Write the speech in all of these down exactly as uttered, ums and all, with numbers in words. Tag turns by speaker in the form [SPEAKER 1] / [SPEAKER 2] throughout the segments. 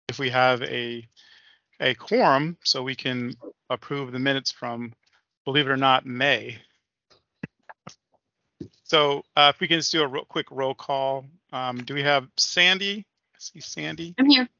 [SPEAKER 1] if we have a a quorum, so we can approve the minutes from, believe it or not, May. So uh, if we can just do a real quick roll call. Um, do we have Sandy? I see Sandy.
[SPEAKER 2] I'm here.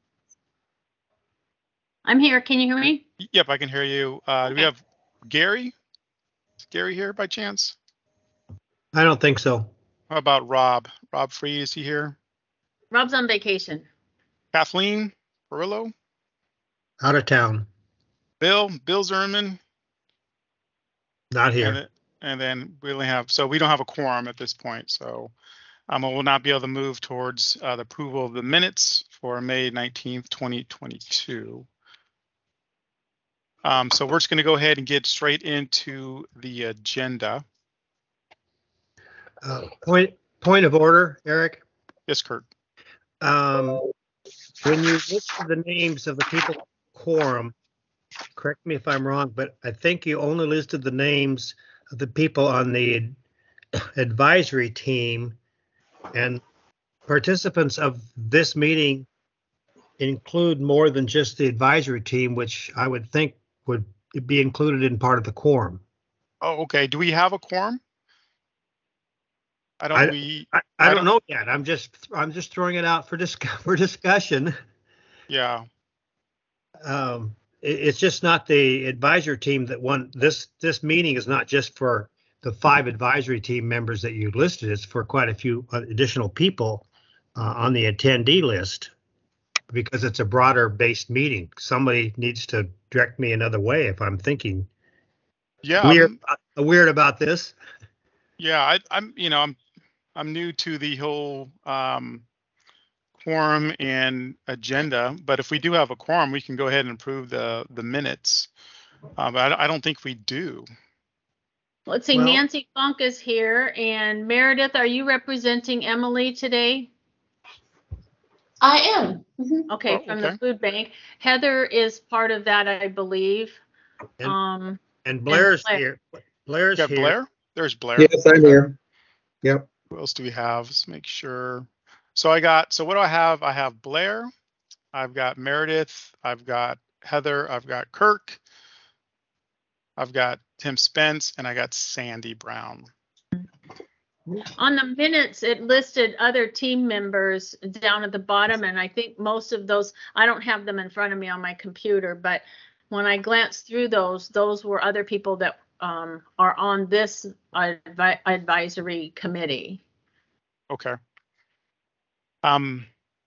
[SPEAKER 2] I'm here. Can you hear me?
[SPEAKER 1] Yep, I can hear you. Uh, do we
[SPEAKER 2] Okay.
[SPEAKER 1] have Gary? Is Gary here by chance?
[SPEAKER 3] I don't think so.
[SPEAKER 1] How about Rob? Rob Free, is he here?
[SPEAKER 2] Rob's on vacation.
[SPEAKER 1] Kathleen Perillo?
[SPEAKER 3] Out of town.
[SPEAKER 1] Bill? Bill Zerman?
[SPEAKER 3] Not here.
[SPEAKER 1] And, th- and then we only have, so we don't have a quorum at this point. So um, I will not be able to move towards uh, the approval of the minutes for May nineteenth, twenty twenty-two. Um, so we're just going to go ahead and get straight into the agenda.
[SPEAKER 3] Uh, point point of order, Eric.
[SPEAKER 1] Yes, Kurt.
[SPEAKER 3] Um, when you listed the names of the people quorum, correct me if I'm wrong, but I think you only listed the names of the people on the advisory team, and participants of this meeting include more than just the advisory team, which I would think would be included in part of the quorum.
[SPEAKER 1] Oh, okay. Do we have a quorum? I don't.
[SPEAKER 3] I-
[SPEAKER 1] we.
[SPEAKER 3] I, I,
[SPEAKER 1] I
[SPEAKER 3] don't
[SPEAKER 1] don't-
[SPEAKER 3] know yet. I'm just I'm just throwing it out for dis for discussion.
[SPEAKER 1] Yeah.
[SPEAKER 3] Um, it, it's just not the advisory team that won this. This meeting is not just for the five advisory team members that you listed. It's for quite a few additional people uh, on the attendee list, because it's a broader based meeting. Somebody needs to direct me another way if I'm thinking
[SPEAKER 1] Yeah.
[SPEAKER 3] weird,
[SPEAKER 1] I'm-
[SPEAKER 3] uh, weird about this.
[SPEAKER 1] Yeah. I, I'm. You know. I'm. I'm new to the whole um, quorum and agenda, but if we do have a quorum, we can go ahead and approve the the minutes. Uh, but I, I don't think we do.
[SPEAKER 2] Let's see.
[SPEAKER 3] Well-
[SPEAKER 2] Nancy Funk is here, and Meredith, are you representing Emily today?
[SPEAKER 4] I am. Mhm.
[SPEAKER 2] Okay,
[SPEAKER 1] Oh,
[SPEAKER 2] from
[SPEAKER 1] okay.
[SPEAKER 2] the food bank. Heather is part of that, I believe.
[SPEAKER 3] And-
[SPEAKER 2] um,
[SPEAKER 3] And Blair's
[SPEAKER 2] Blair.
[SPEAKER 3] here. Blair's
[SPEAKER 1] Got
[SPEAKER 3] here.
[SPEAKER 1] Blair? There's Blair.
[SPEAKER 5] Yes, I'm here. Yep.
[SPEAKER 1] Who else do we have? Let's make sure. So I got, so what do I have? I have Blair, I've got Meredith, I've got Heather, I've got Kirk, I've got Tim Spence, and I got Sandy Brown.
[SPEAKER 2] On the minutes, it listed other team members down at the bottom, and I think most of those, I don't have them in front of me on my computer, but when I glanced through those, those were other people that um, are on this advi- advisory committee.
[SPEAKER 1] Okay. Um,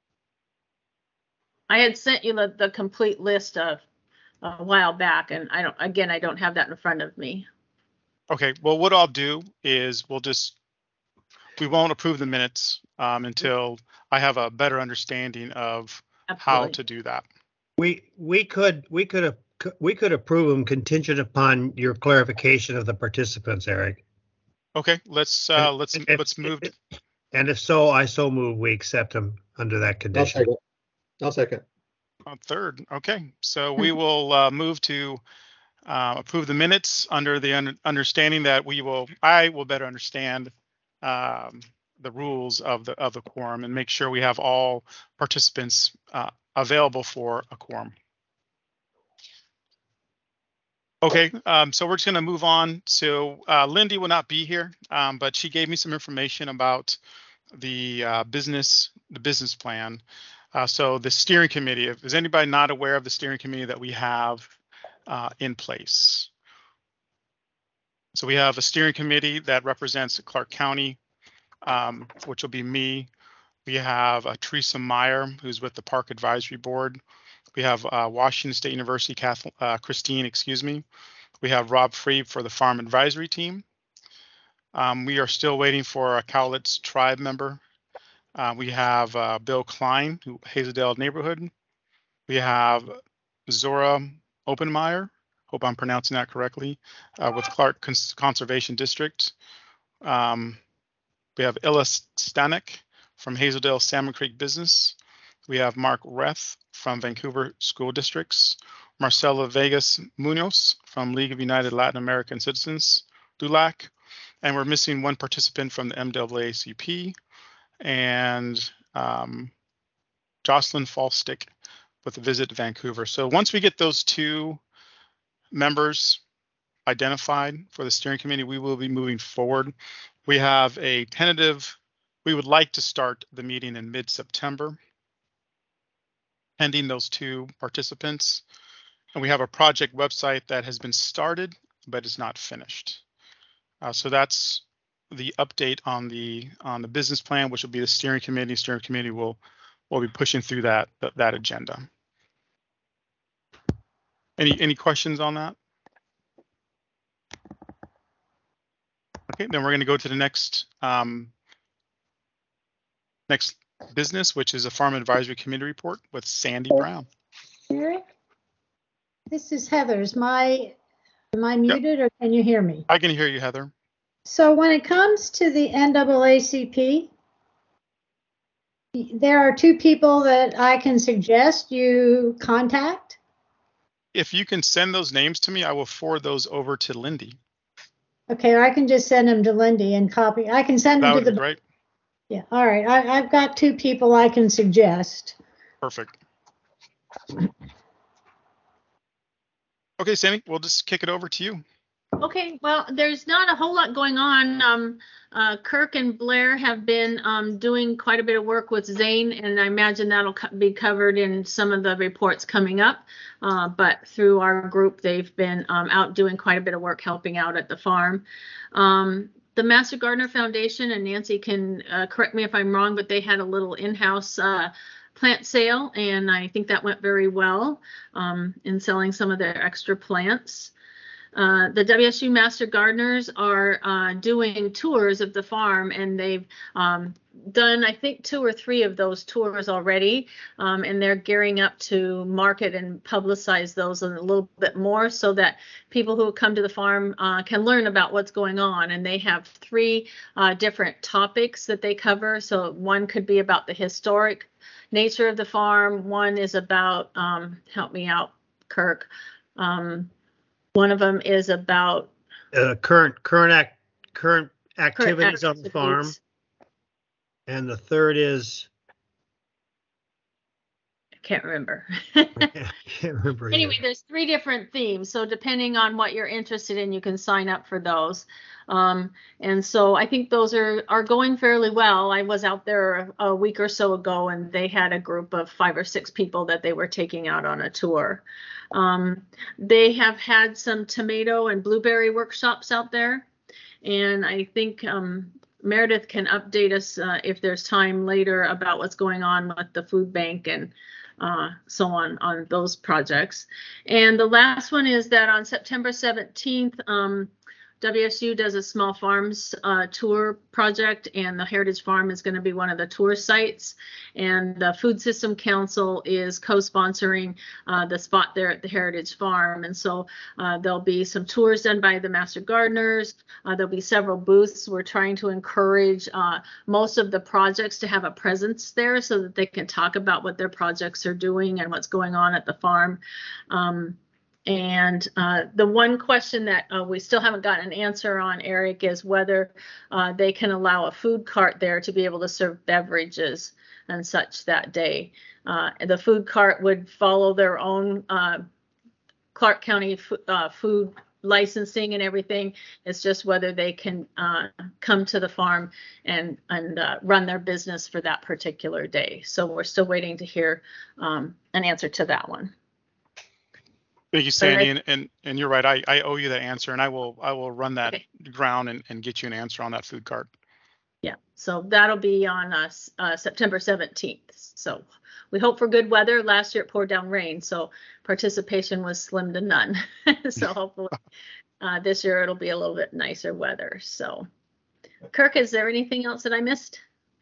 [SPEAKER 2] I had sent you the, the complete list of a while back, and I don't, again, I don't have that in front of me.
[SPEAKER 1] okay, well, what I'll do is we'll just, we won't approve the minutes um, until I have a better understanding of how
[SPEAKER 2] Absolutely.
[SPEAKER 1] to do that.
[SPEAKER 3] We we could we could have we could approve them contingent upon your clarification of the participants, Eric.
[SPEAKER 1] Okay, let's uh,
[SPEAKER 3] And-
[SPEAKER 1] let's
[SPEAKER 3] and if-
[SPEAKER 1] let's move.
[SPEAKER 3] And if so, I so move we accept them under that
[SPEAKER 5] I'll
[SPEAKER 3] condition.
[SPEAKER 5] second. I'll second.
[SPEAKER 1] On third. Okay, so we will uh, move to uh, approve the minutes under the un- understanding that we will, I will better understand um, the rules of the of the quorum and make sure we have all participants uh, available for a quorum. Okay, um, so we're just going to move on. So uh, Lindy will not be here, um, but she gave me some information about the uh, business, the business plan. Uh, so the steering committee, if is anybody not aware of the steering committee that we have uh, in place? So we have a steering committee that represents Clark County, um, which will be me. We have uh, Teresa Meyer, who's with the Park Advisory Board. We have uh, Washington State University, Kathleen, uh, Christine, excuse me. We have Rob Free for the Farm Advisory Team. Um, we are still waiting for a Cowlitz Tribe member. Uh, we have uh, Bill Klein, who Hazeldale Neighborhood. We have Zora Oppenmeyer, hope I'm pronouncing that correctly, uh, with Clark Cons Conservation District. Um, we have Illa Stanek from Hazeldale Salmon Creek Business. We have Mark Reth from Vancouver School Districts. Marcela Vegas Munoz from League of United Latin American Citizens, D U L A C. And we're missing one participant from the M double A C P, and um, Jocelyn Falstick with a visit to Vancouver. So once we get those two members identified for the steering committee, we will be moving forward. We have a tentative, we would like to start the meeting in mid-September, pending those two participants. And we have a project website that has been started, but is not finished. Uh, so that's the update on the on the business plan, which will be the steering committee. Steering committee will will be pushing through that that, that agenda. Any any questions on that? Okay, then we're going to go to the next um, next business, which is a Farm Advisory Committee report with Sandy Brown.
[SPEAKER 6] Eric, this is Heather. Is my, am I muted or can you hear me?
[SPEAKER 1] I can hear you, Heather.
[SPEAKER 6] So when it comes to the N double A C P, there are two people that I can suggest you contact.
[SPEAKER 1] If you can send those names to me, I will forward those over to Lindy.
[SPEAKER 6] Okay, or I can just send them to Lindy and copy. I can send
[SPEAKER 1] That
[SPEAKER 6] them
[SPEAKER 1] would
[SPEAKER 6] to
[SPEAKER 1] be
[SPEAKER 6] the.
[SPEAKER 1] great.
[SPEAKER 6] Yeah, all right. I, I've got two people I can suggest.
[SPEAKER 1] Perfect. Okay, Sandy, we'll just kick it over to you.
[SPEAKER 2] Okay, well, there's not a whole lot going on. Um, uh, Kirk and Blair have been um, doing quite a bit of work with Zane, and I imagine that'll co- be covered in some of the reports coming up. Uh, but through our group, they've been um, out doing quite a bit of work helping out at the farm. Um, the Master Gardener Foundation, and Nancy can uh, correct me if I'm wrong, but they had a little in-house uh, plant sale, and I think that went very well um, in selling some of their extra plants. Uh, the W S U Master Gardeners are uh, doing tours of the farm, and they've um, done, I think, two or three of those tours already, um, and they're gearing up to market and publicize those a little bit more so that people who come to the farm uh, can learn about what's going on. And they have three uh, different topics that they cover. So one could be about the historic nature of the farm. One is about, um, help me out, Kirk. Um, One of them is about
[SPEAKER 3] Uh, current current act current
[SPEAKER 2] current
[SPEAKER 3] activities on the farm,
[SPEAKER 2] activities.
[SPEAKER 3] and the third is
[SPEAKER 2] I can't remember.
[SPEAKER 3] I can't remember. either.
[SPEAKER 2] Anyway, there's three different themes. So depending on what you're interested in, you can sign up for those. Um, and so I think those are, are going fairly well. I was out there a week or so ago, and they had a group of five or six people that they were taking out on a tour. Um, they have had some tomato and blueberry workshops out there. And I think um, Meredith can update us uh, if there's time later about what's going on with the food bank and uh, so on on those projects. And the last one is that on September seventeenth, um, W S U does a small farms uh, tour project, and the Heritage Farm is going to be one of the tour sites. And the Food System Council is co-sponsoring uh, the spot there at the Heritage Farm. And so uh, there'll be some tours done by the Master Gardeners. Uh, there'll be several booths. We're trying to encourage uh, most of the projects to have a presence there so that they can talk about what their projects are doing and what's going on at the farm. Um, And uh, the one question that uh, we still haven't gotten an answer on, Eric, is whether uh, they can allow a food cart there to be able to serve beverages and such that day. Uh, the food cart would follow their own uh, Clark County f- uh, food licensing and everything. It's just whether they can uh, come to the farm and, and uh, run their business for that particular day. So we're still waiting to hear um, an answer to that one.
[SPEAKER 1] Thank you, Sandy, and, and and you're right. I, I owe you that answer, and I will I will run that
[SPEAKER 2] Okay.
[SPEAKER 1] ground and, and get you an answer on that food cart.
[SPEAKER 2] Yeah, so that'll be on uh, uh, September seventeenth. So we hope for good weather. Last year it poured down rain, so participation was slim to none. So hopefully uh, this year it'll be a little bit nicer weather. So Kirk, is there anything else that I missed?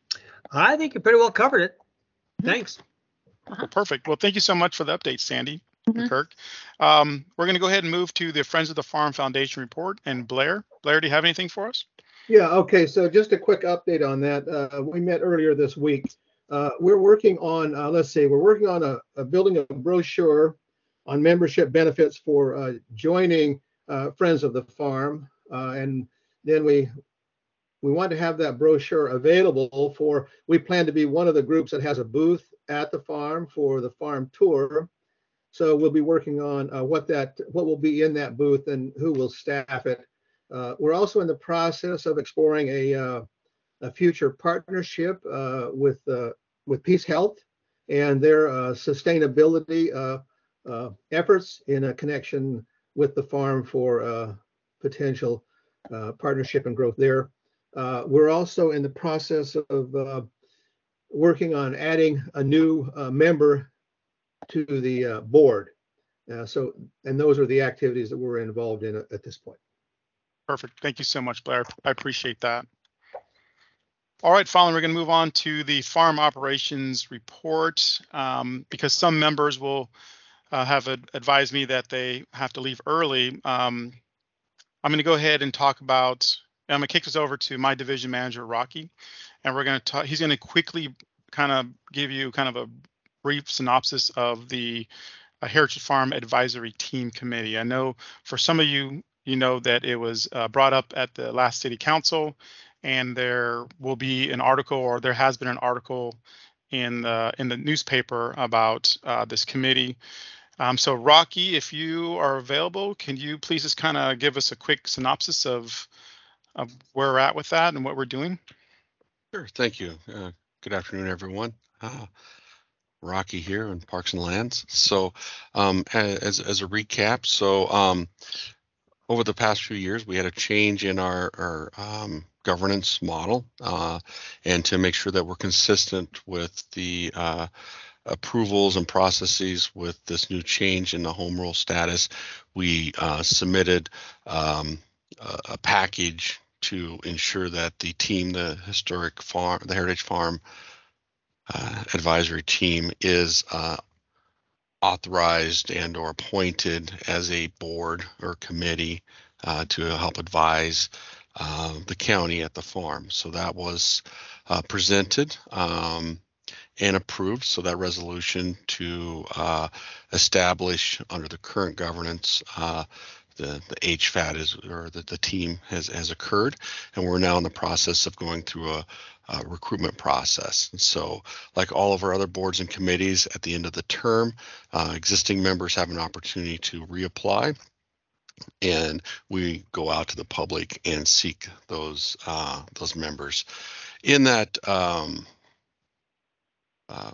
[SPEAKER 3] I think you pretty well covered it. Thanks.
[SPEAKER 1] Well, perfect. Well, thank you so much for the update, Sandy and
[SPEAKER 2] Mhm.
[SPEAKER 1] Kirk. Um, we're going to go ahead and move to the Friends of the Farm Foundation report. And Blair, Blair, do you have anything for us?
[SPEAKER 5] Yeah, okay, so just a quick update on that. Uh, we met earlier this week. Uh, we're working on, uh, let's see, we're working on a, a building a brochure on membership benefits for uh, joining uh, Friends of the Farm. Uh, and then we we want to have that brochure available for, we plan to be one of the groups that has a booth at the farm for the farm tour. So we'll be working on uh, what that, what will be in that booth and who will staff it. Uh, we're also in the process of exploring a, uh, a future partnership uh, with uh, with Peace Health and their uh, sustainability uh, uh, efforts in a connection with the farm for uh, potential uh, partnership and growth there. Uh, we're also in the process of uh, working on adding a new uh, member to the uh, board. Uh, so, and those are the activities that we're involved in at, at this point.
[SPEAKER 1] Perfect. Thank you so much, Blair. I appreciate that. All right, finally, we're going to move on to the farm operations report um, because some members will uh, have ad advised me that they have to leave early. Um, I'm going to go ahead and talk about, I'm going to kick this over to my division manager, Rocky, and we're going to talk, he's going to quickly kind of give you kind of a brief synopsis of the uh, Heritage Farm Advisory Team Committee. I know for some of you, you know that it was uh, brought up at the last City Council, and there will be an article, or there has been an article in the in the newspaper about uh, this committee. Um, so Rocky, if you are available, can you please just kind of give us a quick synopsis of, of where we're at with that and what we're doing?
[SPEAKER 7] Sure, thank you. Uh, good afternoon, everyone. Uh, Rocky here on Parks and Lands. So um, as, as a recap, so um, over the past few years, we had a change in our, our um, governance model, uh, and to make sure that we're consistent with the uh, approvals and processes with this new change in the home rule status, we uh, submitted um, a, a package to ensure that the team, the historic farm, the Heritage Farm uh, advisory team, is uh, authorized and or appointed as a board or committee uh, to help advise uh, the county at the farm. So that was uh, presented um, and approved. So that resolution to uh, establish under the current governance uh, the, the H F A T is, or the, the team has, has occurred, and we're now in the process of going through a, a recruitment process. And so like all of our other boards and committees, at the end of the term, uh, existing members have an opportunity to reapply, and we go out to the public and seek those uh, those members. In that um, uh,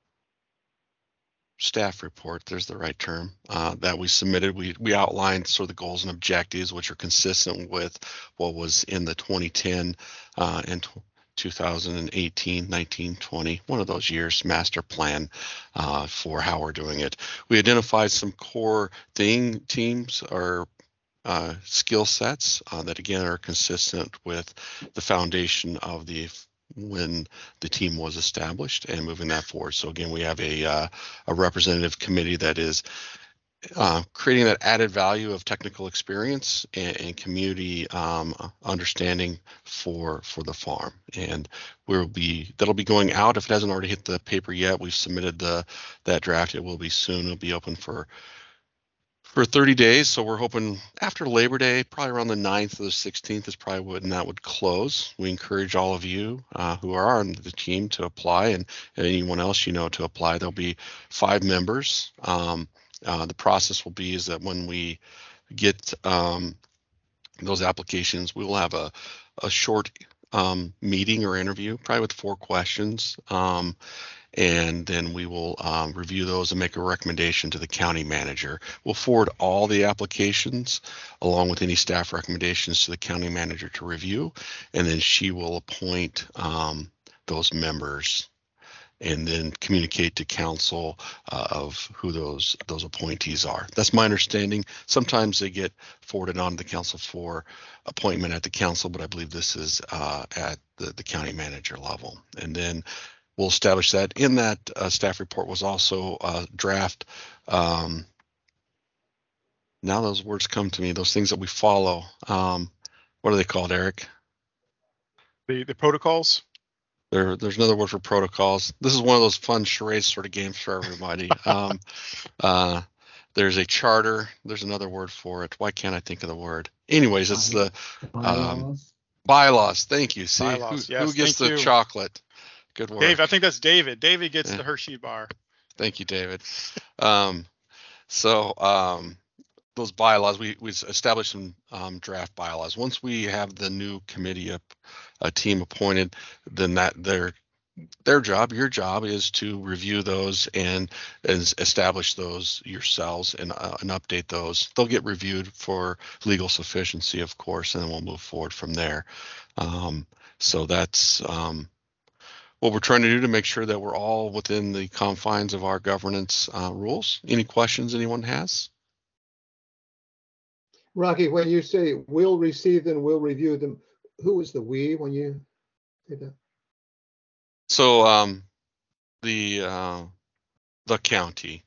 [SPEAKER 7] staff report, there's the right term, uh, that we submitted, we we outlined sort of the goals and objectives, which are consistent with what was in the twenty ten uh, and two thousand eighteen, nineteen, twenty, one of those years master plan uh, for how we're doing it. We identified some core thing teams or uh, skill sets uh, that again are consistent with the foundation of the when the team was established and moving that forward. So again, we have a uh, a representative committee that is uh, creating that added value of technical experience and, and community um, understanding for for the farm. And we'll be that'll be going out if it hasn't already hit the paper yet. We've submitted the that draft. It will be soon. It'll be open for for thirty days. So we're hoping after Labor Day, probably around the ninth or the sixteenth is probably when that would close. We encourage all of you uh, who are on the team to apply, and, and anyone else you know to apply. There'll be five members. Um, uh, the process will be is that when we get um, those applications, we will have a, a short um, meeting or interview, probably with four questions. Um, and then we will um, review those and make a recommendation to the county manager. We'll forward all the applications along with any staff recommendations to the county manager to review, and then she will appoint um, those members and then communicate to council uh, of who those those appointees are. That's my understanding. Sometimes they get forwarded on to the council for appointment at the council, but I believe this is uh, at the, the county manager level. And then we'll establish that. In that uh, staff report was also a draft. Um, now those words come to me, those things that we follow. Um, what are they called, Eric?
[SPEAKER 1] The the protocols?
[SPEAKER 7] There, there's another word for protocols. This is one of those fun charades sort of games for everybody. um, uh, there's a charter. There's another word for it. Why can't I think of the word? Anyways, it's the um, Bylaws. Thank you. See,
[SPEAKER 1] Bylaws,
[SPEAKER 7] who,
[SPEAKER 1] yes,
[SPEAKER 7] who gets
[SPEAKER 1] thank
[SPEAKER 7] the
[SPEAKER 1] you.
[SPEAKER 7] chocolate? Good work.
[SPEAKER 1] Dave, I think that's David. David gets
[SPEAKER 7] Yeah.
[SPEAKER 1] the Hershey bar.
[SPEAKER 7] Thank you, David. Um, so um, those bylaws, we, we established some um, draft bylaws. Once we have the new committee up, a team appointed, then that their their job, your job, is to review those and, and establish those yourselves and, uh, and update those. They'll get reviewed for legal sufficiency, of course, and then we'll move forward from there. Um, so that's um, what we're trying to do to make sure that we're all within the confines of our governance uh, rules. Any questions anyone has?
[SPEAKER 5] Rocky, when you say we'll receive them, we'll review them, who is the we when you say that?
[SPEAKER 7] So um, the uh, the county.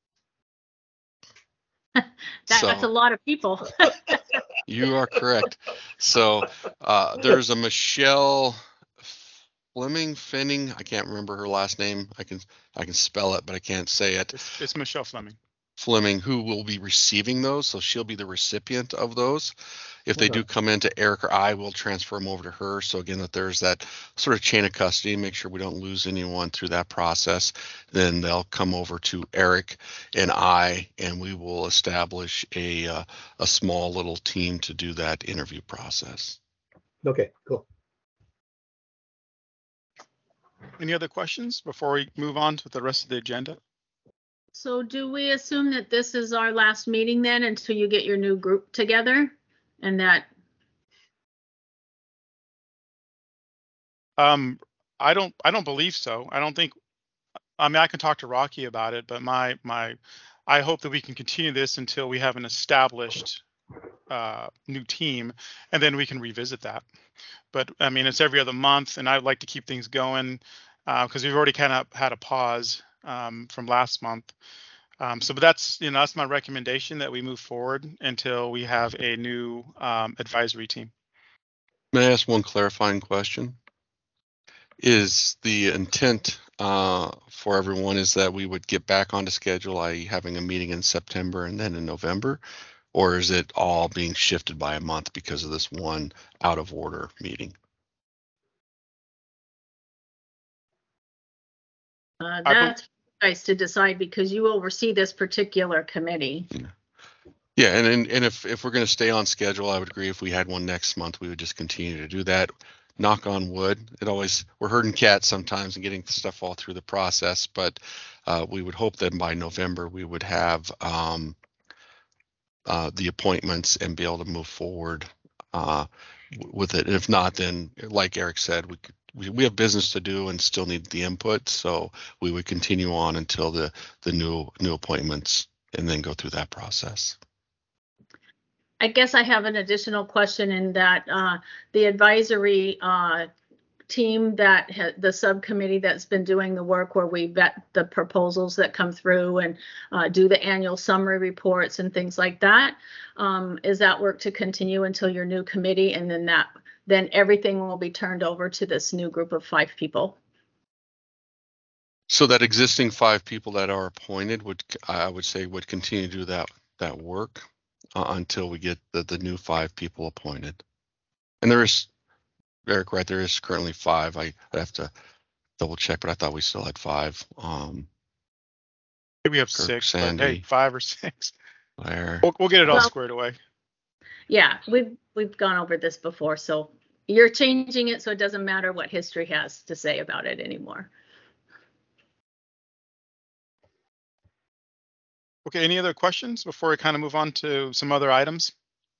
[SPEAKER 2] That, that's
[SPEAKER 7] So-
[SPEAKER 2] a lot of people.
[SPEAKER 7] You are correct. So uh, there's a Michelle Fleming, Finning. I can't remember her last name. I can I can spell it, but I can't say it.
[SPEAKER 1] It's, it's Michelle Fleming.
[SPEAKER 7] Fleming, who will be receiving those. So she'll be the recipient of those. If they
[SPEAKER 5] Okay.
[SPEAKER 7] do come into Eric or I, we'll transfer them over to her. So again, that there's that sort of chain of custody, make sure we don't lose anyone through that process. Then they'll come over to Eric and I, and we will establish a uh, a small little team to do that interview process.
[SPEAKER 5] Okay, cool.
[SPEAKER 1] Any other questions before we move on to the rest of the agenda?
[SPEAKER 2] So do we assume that this is our last meeting then until you get your new group together? And that,
[SPEAKER 1] Um, I don't, I don't believe so. I don't think, I mean, I can talk to Rocky about it, but my, my, I hope that we can continue this until we have an established uh, new team, and then we can revisit that. But I mean, it's every other month, and I'd like to keep things going because we've already kind of had a pause um, from last month. Um, so, but that's, you know, that's my recommendation, that we move forward until we have a new um, advisory team.
[SPEAKER 7] May I ask one clarifying question? Is the intent uh, for everyone is that we would get back onto schedule, that is having a meeting in September and then in November? Or is it all being shifted by a month because of this one out of order meeting?
[SPEAKER 2] uh,
[SPEAKER 1] I bel-
[SPEAKER 2] that's for you guys to decide because you oversee this particular committee.
[SPEAKER 7] Yeah, and and, and if, if we're going to stay on schedule, I would agree. If we had one next month, we would just continue to do that. Knock on wood. It always, we're herding cats sometimes and getting stuff all through the process, but uh, we would hope that by November we would have um, uh, the appointments and be able to move forward uh, w- with it. And if not, then like Eric said, we could, we, we have business to do and still need the input. So we would continue on until the, the new, new appointments and then go through that process.
[SPEAKER 2] I guess I have an additional question in that uh, the advisory uh, team that ha- the subcommittee that's been doing the work where we vet the proposals that come through and uh, do the annual summary reports and things like that. Um, is that work to continue until your new committee, and then that then everything will be turned over to this new group of five people?
[SPEAKER 7] So that existing five people that are appointed would, I would say, would continue to do that, that work uh, until we get the, the new five people appointed. And there is, Eric, right, there is currently five. I I have to double check, but I thought we still had five. Um,
[SPEAKER 1] Maybe we have
[SPEAKER 7] Kirk,
[SPEAKER 1] six, but hey,
[SPEAKER 7] Sandy.
[SPEAKER 1] five or six.
[SPEAKER 7] Blair.
[SPEAKER 1] We'll, we'll get it all
[SPEAKER 2] Well-
[SPEAKER 1] squared away.
[SPEAKER 2] Yeah, we've we've gone over this before, so you're changing it so it doesn't matter what history has to say about it anymore.
[SPEAKER 1] Okay, any other questions before we kind of move on to some other items?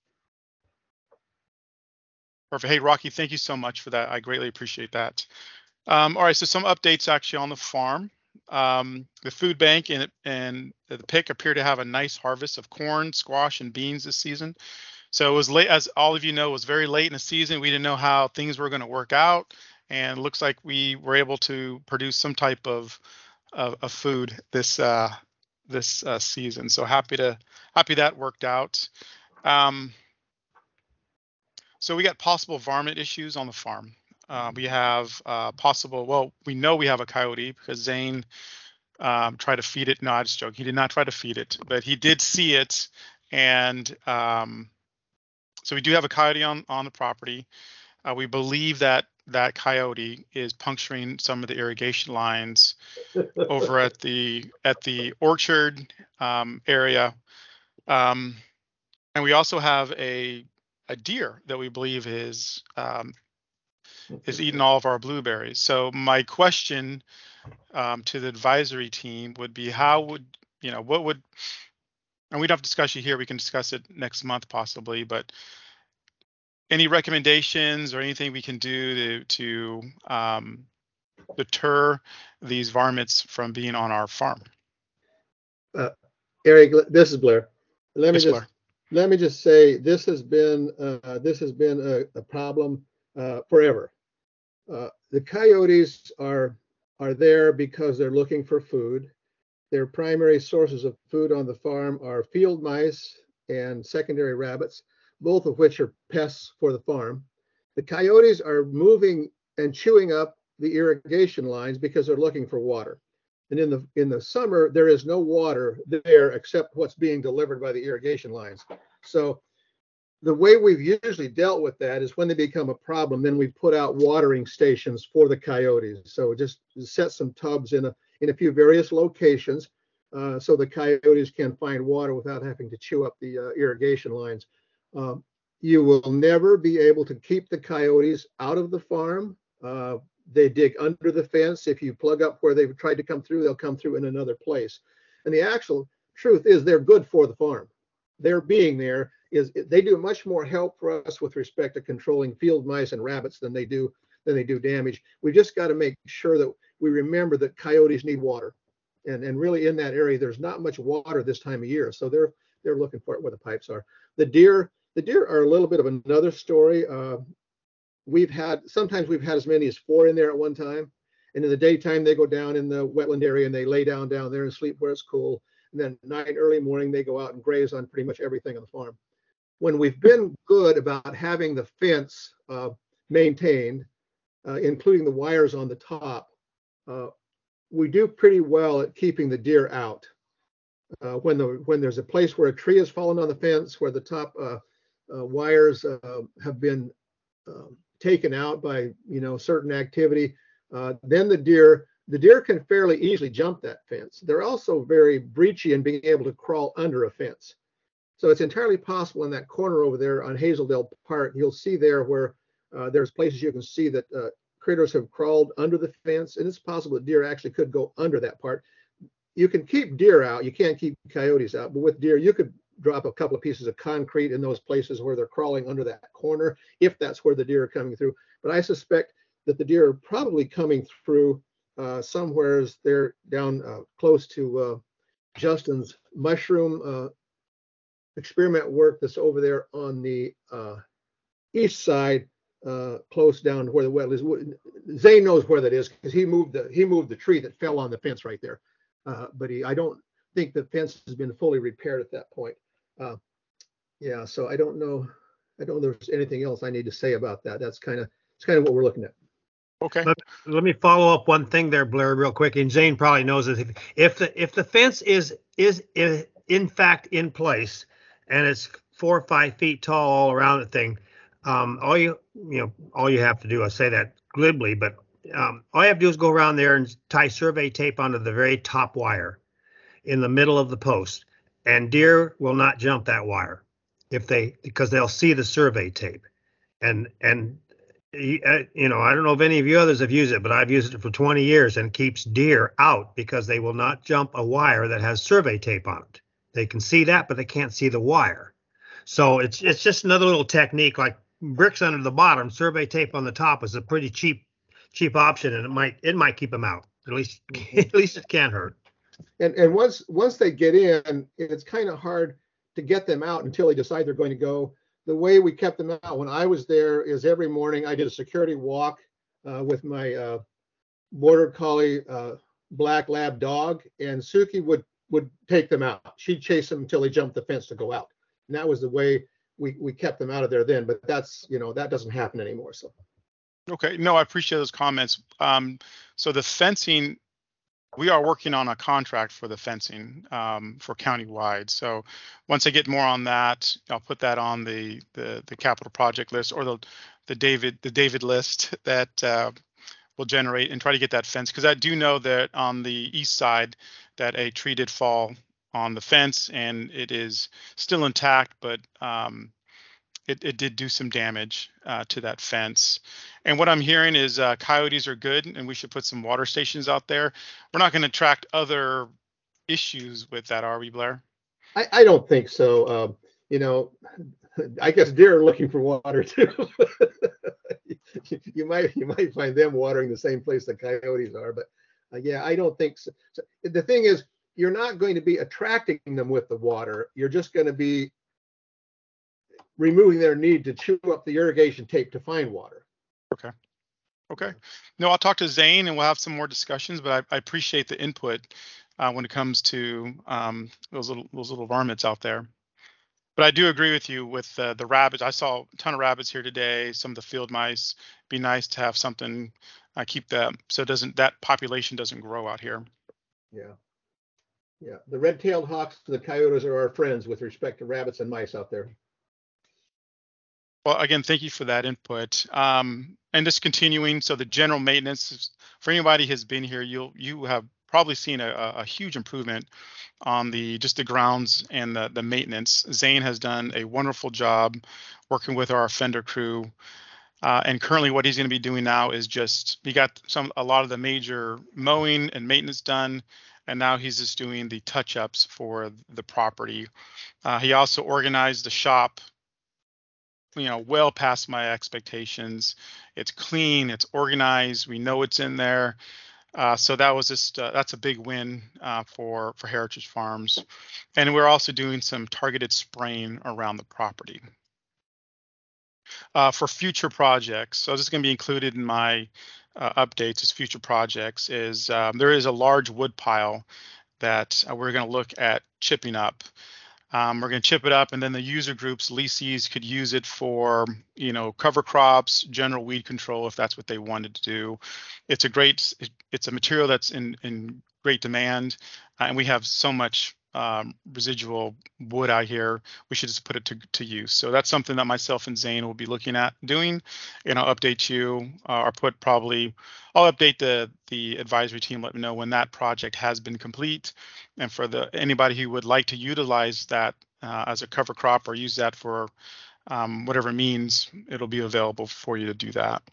[SPEAKER 1] Perfect. Hey, Rocky, thank you so much for that. I greatly appreciate that. Um, all right, so some updates actually on the farm. Um, the food bank and, and the P I C appear to have a nice harvest of corn, squash, and beans this season. So it was late, as all of you know, it was very late in the season. We didn't know how things were going to work out, and it looks like we were able to produce some type of of, of food this uh, this uh, season. So happy to happy that worked out. Um, so we got possible varmint issues on the farm. Uh, we have uh, possible, well, we know we have a coyote because Zane um, tried to feed it. No, I just joke. He did not try to feed it, but he did see it. And um, so we do have a coyote on, on the property. Uh, we believe that that coyote is puncturing some of the irrigation lines over at the at the orchard um, area, um, and we also have a a deer that we believe is um, is eating all of our blueberries. So my question um, to the advisory team would be, how would you know what would, and we don't have to discuss it here. We can discuss it next month possibly, but any recommendations or anything we can do to to um, deter these varmints from being on our farm?
[SPEAKER 5] Uh, Eric, this is Blair. Let me
[SPEAKER 1] Yes,
[SPEAKER 5] just
[SPEAKER 1] Blair.
[SPEAKER 5] let me just say this has been uh, this has been a, a problem uh, forever. Uh, the coyotes are are there because they're looking for food. Their primary sources of food on the farm are field mice and secondary rabbits, both of which are pests for the farm. The coyotes are moving and chewing up the irrigation lines because they're looking for water. And in the in the summer, there is no water there except what's being delivered by the irrigation lines. So the way we've usually dealt with that is when they become a problem, then we put out watering stations for the coyotes. So just set some tubs in a in a few various locations uh, so the coyotes can find water without having to chew up the uh, irrigation lines. Um, you will never be able to keep the coyotes out of the farm. Uh, they dig under the fence. If you plug up where they've tried to come through, they'll come through in another place. And the actual truth is they're good for the farm. Their being there is they do much more help for us with respect to controlling field mice and rabbits than they do than they do damage. We just got to make sure that we remember that coyotes need water, and and really in that area there's not much water this time of year, so they're they're looking for it where the pipes are. The deer the deer are a little bit of another story. Uh, we've had sometimes we've had as many as four in there at one time, and in the daytime they go down in the wetland area and they lay down down there and sleep where it's cool. And then night, early morning, they go out and graze on pretty much everything on the farm. When we've been good about having the fence uh, maintained, uh, including the wires on the top, uh, we do pretty well at keeping the deer out. Uh, when the when there's a place where a tree has fallen on the fence, where the top uh, uh, wires uh, have been uh, taken out by you know certain activity, uh, then the deer. The deer can fairly easily jump that fence. They're also very breachy in being able to crawl under a fence. So it's entirely possible in that corner over there on Hazeldale Park, you'll see there where uh, there's places you can see that uh, critters have crawled under the fence, and it's possible that deer actually could go under that part. You can keep deer out, you can't keep coyotes out, but with deer, you could drop a couple of pieces of concrete in those places where they're crawling under that corner, if that's where the deer are coming through. But I suspect that the deer are probably coming through Uh, somewheres they're down uh, close to uh, Justin's mushroom uh, experiment work that's over there on the uh, east side, uh, close down to where the well is. Zane knows where that is because he moved the he moved the tree that fell on the fence right there. Uh, but he, I don't think the fence has been fully repaired at that point. Uh, yeah, so I don't know. I don't know if there's anything else I need to say about that. That's kind of it's kind of what we're looking at.
[SPEAKER 1] Okay.
[SPEAKER 3] Let, let me follow up one thing there, Blair, real quick. And Zane probably knows this. If, if the if the fence is, is is in fact in place and it's four or five feet tall all around the thing, um, all you you know all you have to do, I say that glibly, but um, all you have to do is go around there and tie survey tape onto the very top wire in the middle of the post, and deer will not jump that wire if they because they'll see the survey tape, and and. You know, I don't know if any of you others have used it, but I've used it for twenty years and it keeps deer out because they will not jump a wire that has survey tape on it. They can see that, but they can't see the wire. So it's it's just another little technique, like bricks under the bottom, survey tape on the top is a pretty cheap cheap option, and it might it might keep them out. At least at least it can't hurt.
[SPEAKER 5] And and once once they get in, it's kind of hard to get them out until they decide they're going to go. The way we kept them out when I was there is every morning I did a security walk uh, with my uh, border collie uh, black lab dog, and Suki would would take them out. She'd chase them until they jumped the fence to go out. And that was the way we we kept them out of there then. But that's you know that doesn't happen anymore. So.
[SPEAKER 1] Okay. No, I appreciate those comments. Um, so the fencing, we are working on a contract for the fencing um, for countywide. So once I get more on that, I'll put that on the the, the capital project list or the the David the David list that uh, will generate and try to get that fence, because I do know that on the east side that a tree did fall on the fence and it is still intact, but um, it, it did do some damage uh, to that fence. And what I'm hearing is uh, coyotes are good and we should put some water stations out there. We're not going to attract other issues with that, are we, Blair?
[SPEAKER 5] I, I don't think so. Um, you know, I guess deer are looking for water too. you might you might find them watering the same place the coyotes are, but uh, yeah, I don't think so. So the thing is, you're not going to be attracting them with the water. You're just going to be removing their need to chew up the irrigation tape to find water.
[SPEAKER 1] Okay. Okay. No, I'll talk to Zane and we'll have some more discussions, but I, I appreciate the input uh, when it comes to um, those little those little varmints out there. But I do agree with you with uh, the rabbits. I saw a ton of rabbits here today. Some of the field mice. Be nice to have something uh, keep them so it doesn't that population doesn't grow out here.
[SPEAKER 5] Yeah. Yeah. The red-tailed hawks and the coyotes are our friends with respect to rabbits and mice out there.
[SPEAKER 1] Well, again, thank you for that input. Um, and just continuing, so the general maintenance, for anybody who's been here, you'll you have probably seen a, a huge improvement on the just the grounds and the, the maintenance. Zane has done a wonderful job working with our Fender crew. Uh, and currently what he's going to be doing now is just, he got some a lot of the major mowing and maintenance done. And now he's just doing the touch-ups for the property. Uh, he also organized the shop, you know, well past my expectations. It's clean, it's organized, we know it's in there. Uh, so that was just, uh, that's a big win uh, for, for Heritage Farms. And we're also doing some targeted spraying around the property. Uh, for future projects, so this is going to be included in my uh, updates as future projects, is um, there is a large wood pile that uh, we're going to look at chipping up. Um, we're going to chip it up, and then the user groups, leasees, could use it for, you know, cover crops, general weed control if that's what they wanted to do. It's a great, it's a material that's in in great demand, uh, and we have so much um, residual wood out here. We should just put it to to use. So that's something that myself and Zane will be looking at doing, and I'll update you, uh, or put probably, I'll update the the advisory team, let me know when that project has been complete. And for the anybody who would like to utilize that uh, as a cover crop or use that for um, whatever means, it'll be available for you to do that.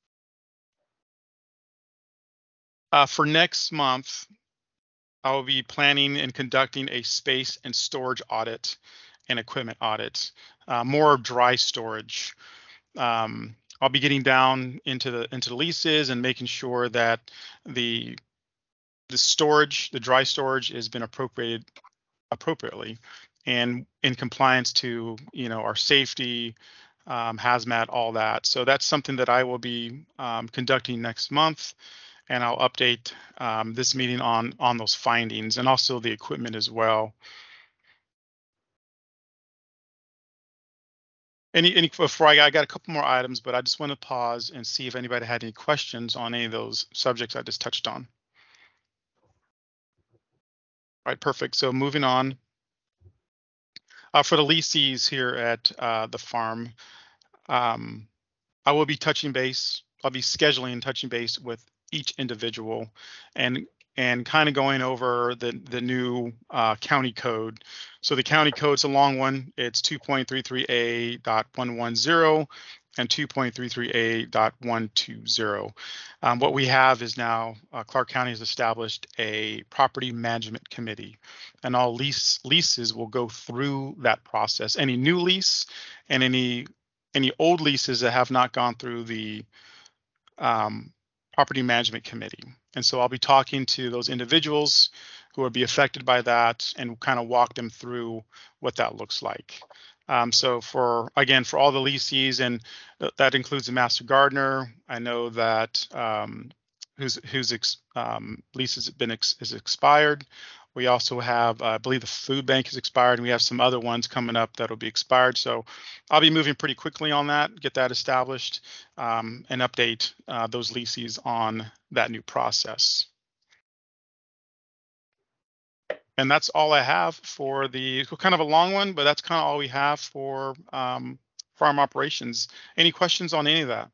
[SPEAKER 1] Uh, for next month, I will be planning and conducting a space and storage audit and equipment audit, uh, more dry storage. Um, I'll be getting down into the into the leases and making sure that the the storage, the dry storage, has been appropriated appropriately and in compliance to, you know, our safety, um, hazmat, all that. So that's something that I will be um, conducting next month, and I'll update um, this meeting on on those findings and also the equipment as well. Any, any before I got, I got a couple more items, but I just want to pause and see if anybody had any questions on any of those subjects I just touched on. All right, perfect. So moving on. Uh, for the leasees here at uh, the farm, um, I will be touching base. I'll be scheduling and touching base with each individual and and kind of going over the, the new uh, county code. So the county code's a long one. It's two point three three A dot one one zero and two point three three A dot one two zero. Um, what we have is now uh, Clark County has established a property management committee, and all lease leases will go through that process. Any new lease and any any old leases that have not gone through the um, property management committee. And so I'll be talking to those individuals who will be affected by that and kind of walk them through what that looks like. Um, so for, again, for all the leasees, and th that includes the master gardener, I know that um, whose whose ex, um, lease has been ex, is expired. We also have, uh, I believe the food bank is expired, and we have some other ones coming up that will be expired. So I'll be moving pretty quickly on that, get that established, um, and update uh, those leases on that new process. And that's all I have for the, kind of a long one, but that's kind of all we have for um, farm operations. Any questions on any of that?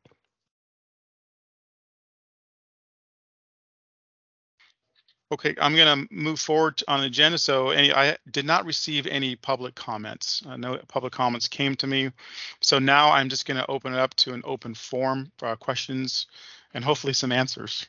[SPEAKER 1] Okay, I'm going to move forward on the agenda. So any, I did not receive any public comments. Uh, no public comments came to me. So now I'm just going to open it up to an open forum for uh, questions and hopefully some answers.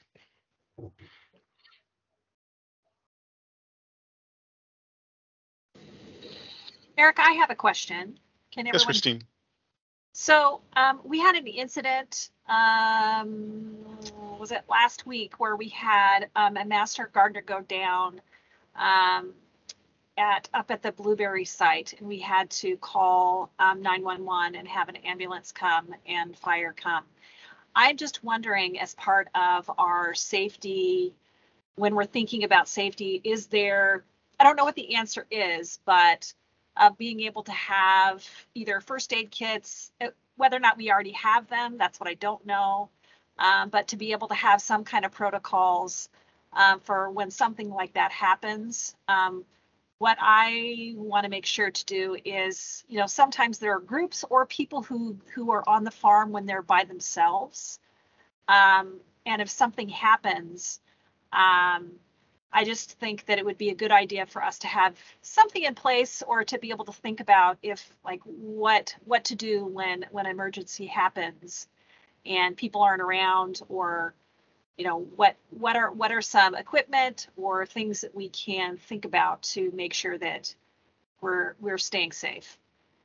[SPEAKER 8] Eric, I have a question. Can everyone?
[SPEAKER 1] Yes, Christine.
[SPEAKER 8] So um, we had an incident, um, was it last week, where we had um, a master gardener go down um, at up at the Blueberry site, and we had to call um, nine one one and have an ambulance come and fire come. I'm just wondering, as part of our safety, when we're thinking about safety, is there, I don't know what the answer is, but of being able to have either first aid kits, whether or not we already have them, that's what I don't know. Um, but to be able to have some kind of protocols um, for when something like that happens. Um, what I want to make sure to do is, you know, sometimes there are groups or people who, who are on the farm when they're by themselves. Um, and if something happens, um, I just think that it would be a good idea for us to have something in place, or to be able to think about if, like, what what to do when when emergency happens and people aren't around, or, you know, what what are what are some equipment or things that we can think about to make sure that we're we're staying safe.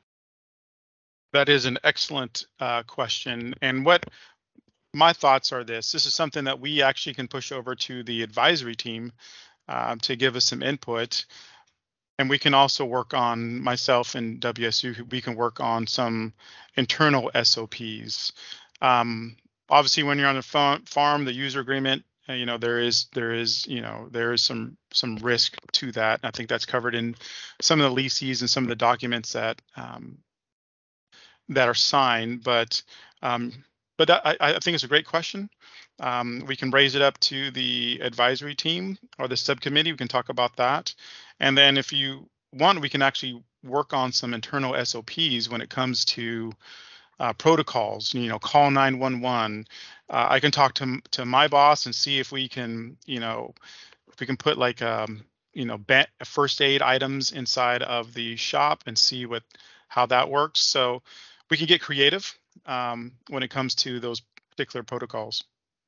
[SPEAKER 1] That is an excellent uh, question. And what my thoughts are this, this is something that we actually can push over to the advisory team uh, to give us some input. And we can also work on, myself and W S U, we can work on some internal S O Ps. Um, obviously, when you're on the fa- farm, the user agreement, uh, you know, there is, there is, you know, there is some some risk to that. I think that's covered in some of the leases and some of the documents that um, that are signed. But um, But that, I, I think it's a great question. Um, we can raise it up to the advisory team or the subcommittee. We can talk about that. And then if you want, we can actually work on some internal S O Ps when it comes to uh, protocols, you know, call nine one one. Uh, I can talk to, to my boss and see if we can, you know, if we can put like, um, you know, first aid items inside of the shop and see what, how that works. So we can get creative um, when it comes to those particular protocols.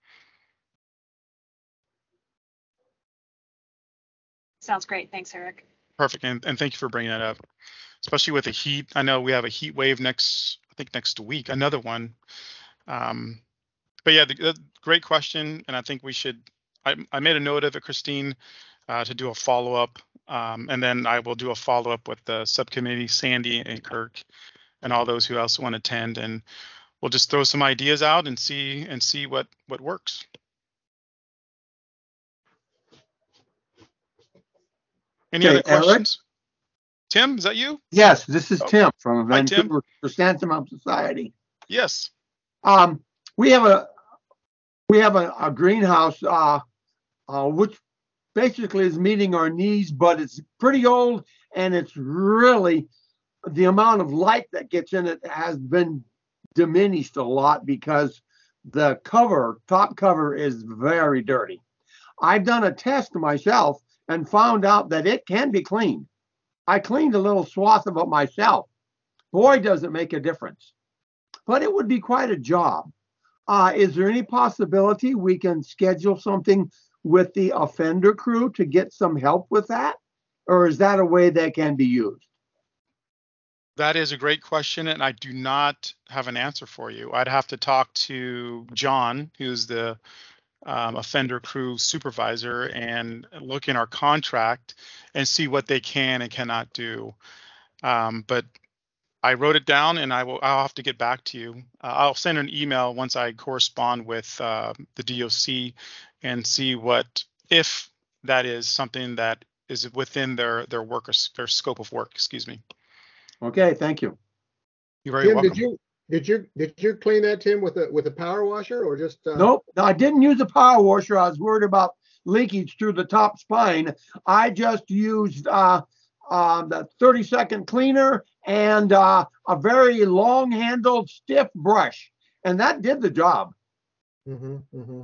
[SPEAKER 8] Sounds great. Thanks, Eric.
[SPEAKER 1] Perfect. And, and thank you for bringing that up, especially with the heat. I know we have a heat wave next, I think next week, another one. Um, but yeah, the, the, great question. And I think we should, I, I made a note of it, Christine, uh, to do a follow up. Um, and then I will do a follow up with the subcommittee, Sandy and Kirk, and all those who else want to attend, and we'll just throw some ideas out and see and see what what works. Any
[SPEAKER 9] Okay,
[SPEAKER 1] other questions?
[SPEAKER 9] Eric?
[SPEAKER 1] Tim, is that you?
[SPEAKER 9] Yes, this is
[SPEAKER 1] Oh.
[SPEAKER 9] Tim from
[SPEAKER 1] Hi, Tim.
[SPEAKER 9] Vancouver Chrysanthemum Society.
[SPEAKER 1] Yes.
[SPEAKER 9] Um, we have a we have a, a greenhouse uh, uh, which basically is meeting our needs, but it's pretty old, and it's really, the amount of light that gets in it has been diminished a lot because the cover, top cover, is very dirty. I've done a test myself and found out that it can be cleaned. I cleaned a little swath of it myself. Boy, does it make a difference. But it would be quite a job. Uh, is there any possibility we can schedule something with the offender crew to get some help with that? Or is that a way that can be used?
[SPEAKER 1] That is a great question, and I do not have an answer for you. I'd have to talk to John, who's the um, offender crew supervisor, and look in our contract and see what they can and cannot do. Um, but I wrote it down, and I will. I'll have to get back to you. Uh, I'll send an email once I correspond with uh, the D O C and see what, if that is something that is within their their work or their scope of work. Excuse me.
[SPEAKER 9] Okay, thank you.
[SPEAKER 1] You're very
[SPEAKER 5] Tim,
[SPEAKER 1] welcome.
[SPEAKER 5] did you did you did you clean that, Tim, with a with a power washer or just? Uh...
[SPEAKER 9] Nope, no, I didn't use a power washer. I was worried about leakage through the top spine. I just used uh, uh, the thirty second cleaner, and uh, a very long handled stiff brush. And that did the job.
[SPEAKER 5] Mm-hmm, mm-hmm.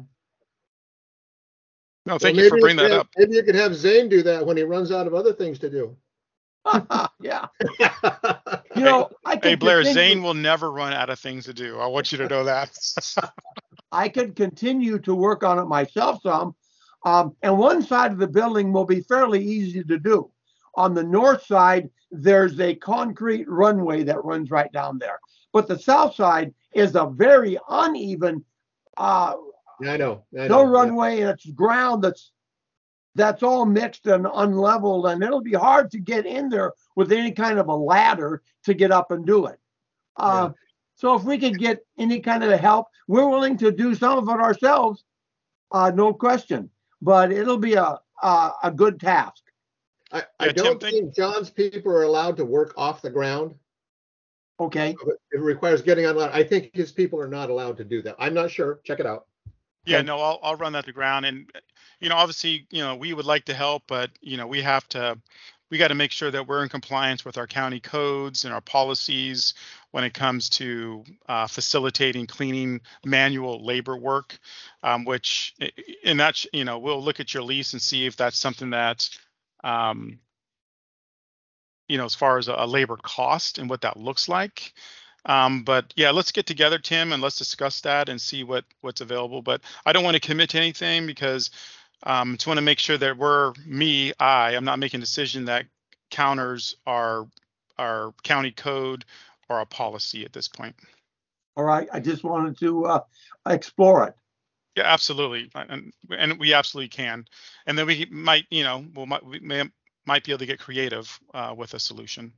[SPEAKER 1] No, thank
[SPEAKER 5] Well,
[SPEAKER 1] you for
[SPEAKER 5] maybe
[SPEAKER 1] bringing that
[SPEAKER 5] have-
[SPEAKER 1] up.
[SPEAKER 5] Maybe you could have Zane do that when he runs out of other things to do.
[SPEAKER 9] Yeah. You know, I could
[SPEAKER 1] Hey, Blair,
[SPEAKER 9] continue-
[SPEAKER 1] Zane will never run out of things to do. I want you to know that.
[SPEAKER 9] I could continue to work on it myself some. Um, and one side of the building will be fairly easy to do. On the north side, there's a concrete runway that runs right down there. But the south side is a very uneven, uh,
[SPEAKER 5] Yeah, I know. I
[SPEAKER 9] no
[SPEAKER 5] know.
[SPEAKER 9] runway, and it's ground that's that's all mixed and unleveled, and it'll be hard to get in there with any kind of a ladder to get up and do it. Uh, So if we could get any kind of help, we're willing to do some of it ourselves, uh, no question. But it'll be a a, a good task.
[SPEAKER 5] I, I
[SPEAKER 1] Yeah, Tim,
[SPEAKER 5] don't
[SPEAKER 1] thank-
[SPEAKER 5] think John's people are allowed to work off the ground.
[SPEAKER 9] Okay.
[SPEAKER 5] It requires getting on land. I think his people are not allowed to do that. I'm not sure. Check it out.
[SPEAKER 1] Yeah,
[SPEAKER 9] Okay.
[SPEAKER 1] no, I'll I'll run that to ground, and you know, obviously, you know, we would like to help, but you know, we have to, we got to make sure that we're in compliance with our county codes and our policies when it comes to uh, facilitating cleaning manual labor work, um, which, and that's, you know, we'll look at your lease and see if that's something that, um, you know, as far as a, a labor cost and what that looks like. Um, but yeah, let's get together, Tim, and let's discuss that and see what what's available. But I don't want to commit to anything because um, just want to make sure that we're me, I, I'm not making a decision that counters our our county code or our policy at this point.
[SPEAKER 9] All right. I just wanted to uh, explore it.
[SPEAKER 1] Yeah, absolutely, and and we absolutely can. And then we might, you know, we'll might we may might be able to get creative uh, with a solution.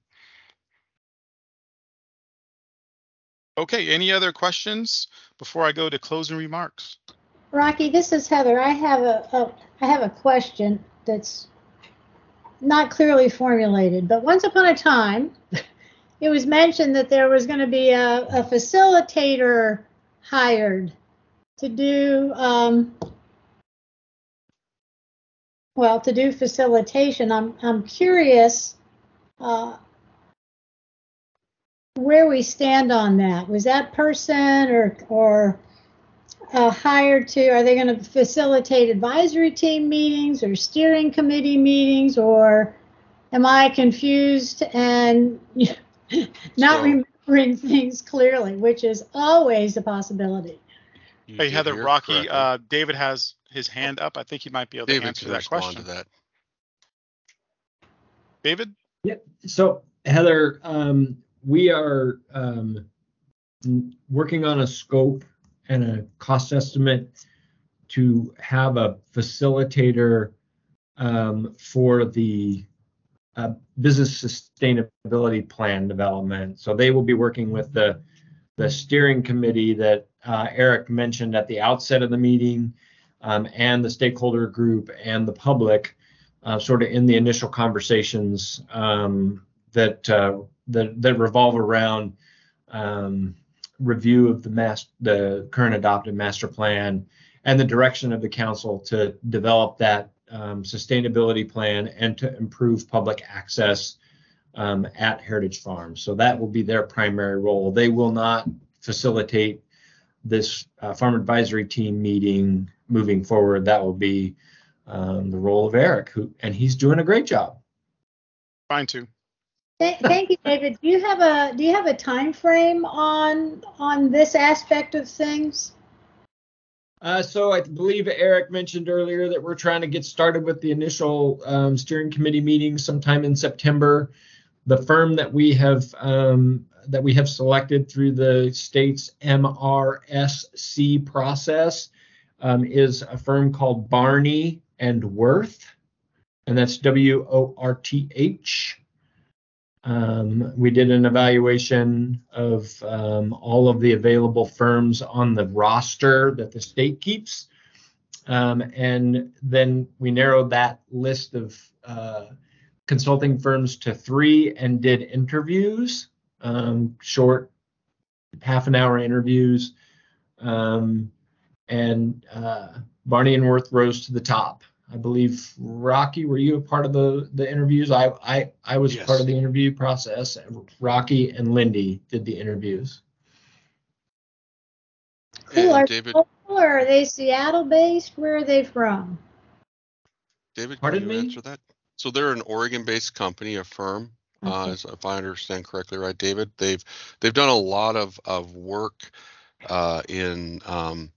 [SPEAKER 1] Okay, any other questions before I go to closing remarks?
[SPEAKER 6] Rocky, this is Heather. I have a, a I have a question that's not clearly formulated, but once upon a time, it was mentioned that there was going to be a, a facilitator hired to do um, well to do facilitation. I'm I'm curious uh, where we stand on that. Was that person or or uh, hired to? Are they going to facilitate advisory team meetings or steering committee meetings, or am I confused and not
[SPEAKER 7] So-
[SPEAKER 6] remembering things clearly, which is always a possibility?
[SPEAKER 7] You
[SPEAKER 1] Hey,
[SPEAKER 7] did
[SPEAKER 1] Heather,
[SPEAKER 7] hear it
[SPEAKER 1] Rocky,
[SPEAKER 7] correctly.
[SPEAKER 1] uh, David has his hand up. I think he might be able to
[SPEAKER 7] David
[SPEAKER 1] answer
[SPEAKER 7] can
[SPEAKER 1] that
[SPEAKER 7] respond
[SPEAKER 1] question.
[SPEAKER 7] to that.
[SPEAKER 1] David?
[SPEAKER 10] So Heather, um, we are um, n- working on a scope and a cost estimate to have a facilitator um, for the uh, business sustainability plan development. So they will be working with the the steering committee that uh, Eric mentioned at the outset of the meeting, um, and the stakeholder group and the public, uh, sort of in the initial conversations um, that, uh, that that revolve around um, review of the mass the current adopted master plan and the direction of the council to develop that um, sustainability plan and to improve public access um, at Heritage Farms. So that will be their primary role. They will not facilitate this uh, farm advisory team meeting moving forward. That will be um, the role of Eric, who and he's doing a great job.
[SPEAKER 1] Fine too.
[SPEAKER 6] Th- Thank you, David. Do you have a do you have a time frame on on this aspect of things?
[SPEAKER 10] Uh, so I believe Eric mentioned earlier that we're trying to get started with the initial um, steering committee meeting sometime in September. The firm that we have um, that we have selected through the state's M R S C process um, is a firm called Barney and Worth, and that's W O R T H. Um, we did an evaluation of um, all of the available firms on the roster that the state keeps. Um, and then we narrowed that list of uh, consulting firms to three and did interviews, um, short half an hour interviews. Um, and uh, Barney and Worth rose to the top. I believe, Rocky, were you a part of the, the interviews? I, I, I was
[SPEAKER 7] Yes.
[SPEAKER 10] part of the interview process. Rocky and Lindy did the interviews.
[SPEAKER 6] Who
[SPEAKER 7] And
[SPEAKER 6] are
[SPEAKER 7] David,
[SPEAKER 6] local or are they Seattle based? Where are they from?
[SPEAKER 7] David, can
[SPEAKER 10] Pardon
[SPEAKER 7] you
[SPEAKER 10] me?
[SPEAKER 7] answer that? So they're an Oregon-based company, a firm, uh,
[SPEAKER 6] Okay.
[SPEAKER 7] as- if I understand correctly, right, David? They've they've done a lot of of work uh, in um,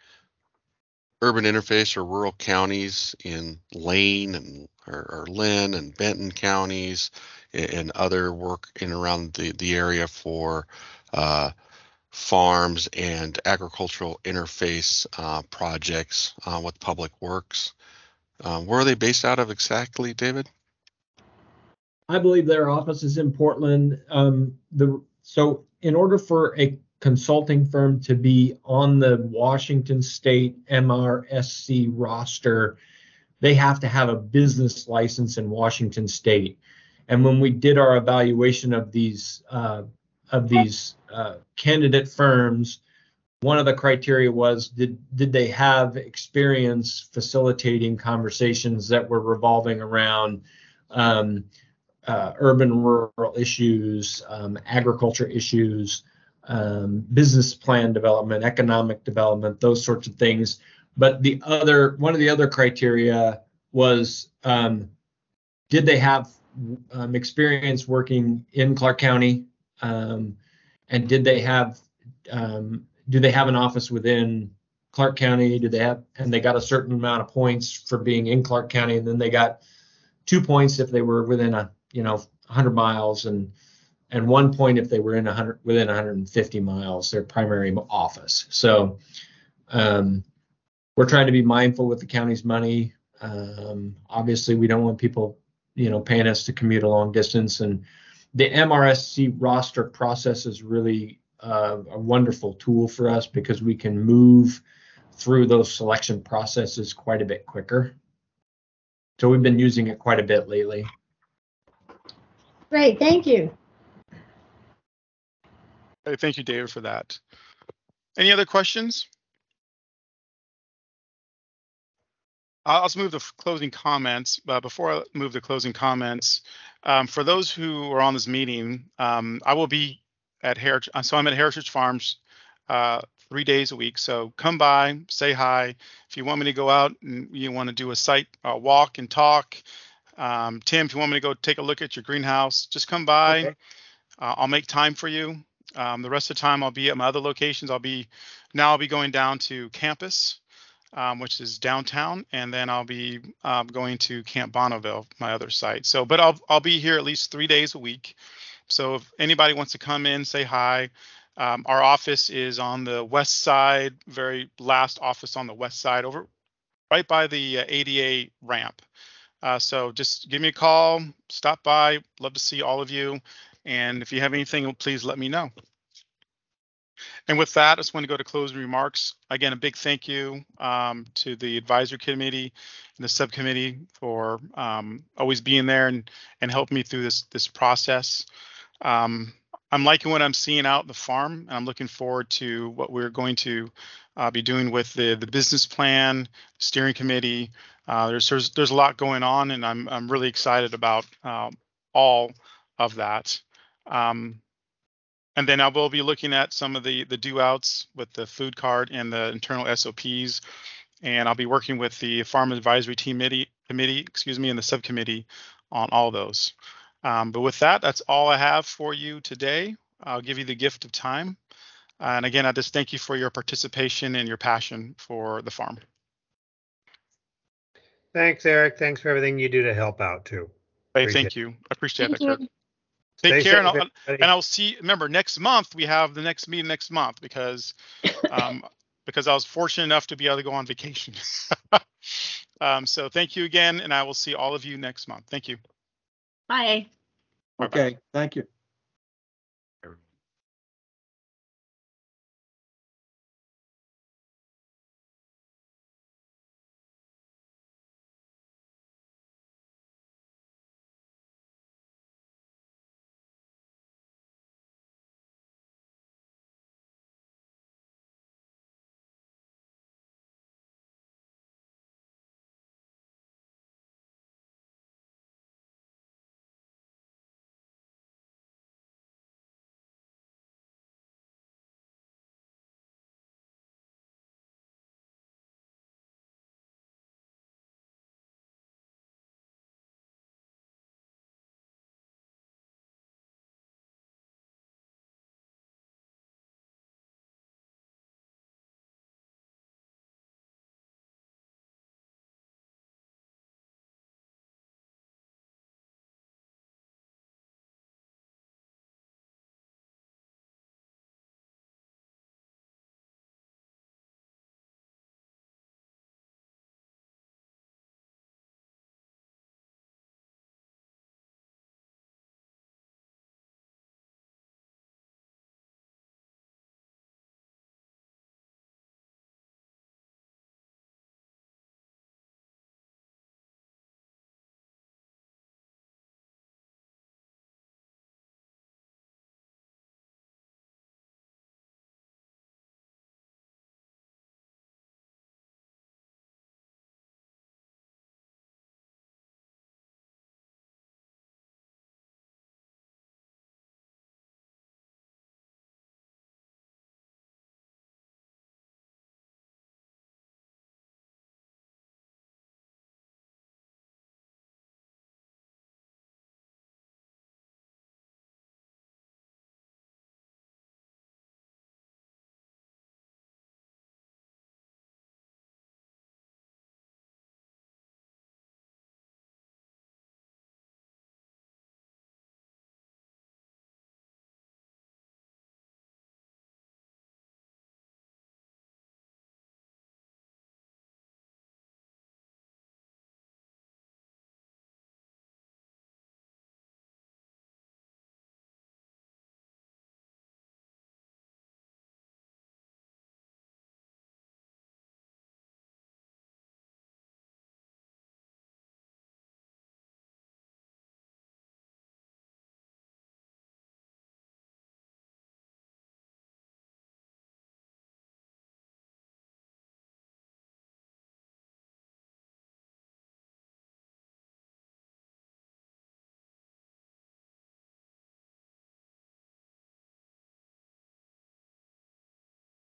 [SPEAKER 7] urban interface or rural counties in Lane and or, or Lynn and Benton counties, and, and other work in around the the area for uh, farms and agricultural interface uh, projects uh, with Public Works. Um, where are they based out of exactly, David?
[SPEAKER 10] I believe their office is in Portland. Um, the so in order for a consulting firm to be on the Washington State M R S C roster, they have to have a business license in Washington State. And when we did our evaluation of these uh, of these uh, candidate firms, one of the criteria was did did they have experience facilitating conversations that were revolving around um, uh, urban rural issues, um, agriculture issues, um, business plan development, economic development, those sorts of things. But the other one of the other criteria was um, did they have um, experience working in Clark County, um, and did they have um, do they have an office within Clark County? Do they have and they got a certain amount of points for being in Clark County, and then they got two points if they were within a you know one hundred miles, and and one point if they were in one hundred within one hundred fifty miles, their primary office. So um, we're trying to be mindful with the county's money. Um, obviously, we don't want people you know paying us to commute a long distance, and the M R S C roster process is really uh, a wonderful tool for us because we can move through those selection processes quite a bit quicker. So we've been using it quite a bit lately.
[SPEAKER 6] Great, thank you.
[SPEAKER 1] Hey, thank you, David, for that. Any other questions? I'll just move to closing comments. Uh, before I move to closing comments, um, for those who are on this meeting, um, I will be at Heritage. So I'm at Heritage Farms uh, three days a week. So come by, say hi. If you want me to go out and you want to do a site uh, walk and talk, um, Tim, if you want me to go take a look at your greenhouse, just come by.
[SPEAKER 3] Okay.
[SPEAKER 1] Uh, I'll make time for you. Um, the rest of the time I'll be at my other locations. I'll be now I'll be going down to campus, um, which is downtown, and then I'll be um, going to Camp Bonneville, my other site. So, but I'll I'll be here at least three days a week. So if anybody wants to come in, say hi. Um, our office is on the west side, very last office on the west side, over right by the uh, A D A ramp. Uh, so just give me a call, stop by. Love to see all of you. And if you have anything, please let me know. And with that, I just want to go to closing remarks. Again, a big thank you um, to the advisory committee and the subcommittee for um, always being there and and helping me through this this process. Um, I'm liking what I'm seeing out in the farm, and I'm looking forward to what we're going to uh, be doing with the the business plan, steering committee. Uh, there's, there's there's a lot going on, and I'm I'm really excited about um, all of that. Um, and then I will be looking at some of the the do outs with the food card and the internal S O Ps, and I'll be working with the farm advisory team committee, committee, excuse me, and the subcommittee on all those. Um, but with that, that's all I have for you today. I'll give you the gift of time. And again, I just thank you for your participation and your passion for the farm.
[SPEAKER 3] Thanks, Eric. Thanks for everything you do to help out too.
[SPEAKER 1] Hey,
[SPEAKER 3] Appreciate
[SPEAKER 1] thank you. I appreciate
[SPEAKER 4] Thank
[SPEAKER 1] that,
[SPEAKER 4] you.
[SPEAKER 1] Kirk. Take
[SPEAKER 3] Stay
[SPEAKER 1] care, and
[SPEAKER 3] safe,
[SPEAKER 1] I'll,
[SPEAKER 3] everybody.
[SPEAKER 1] and I'll see. Remember, next month we have the next meeting next month because um, because I was fortunate enough to be able to go on vacation. um, so thank you again, and I will see all of you next month. Thank you.
[SPEAKER 2] Bye.
[SPEAKER 1] Bye-bye.
[SPEAKER 9] Okay, thank you.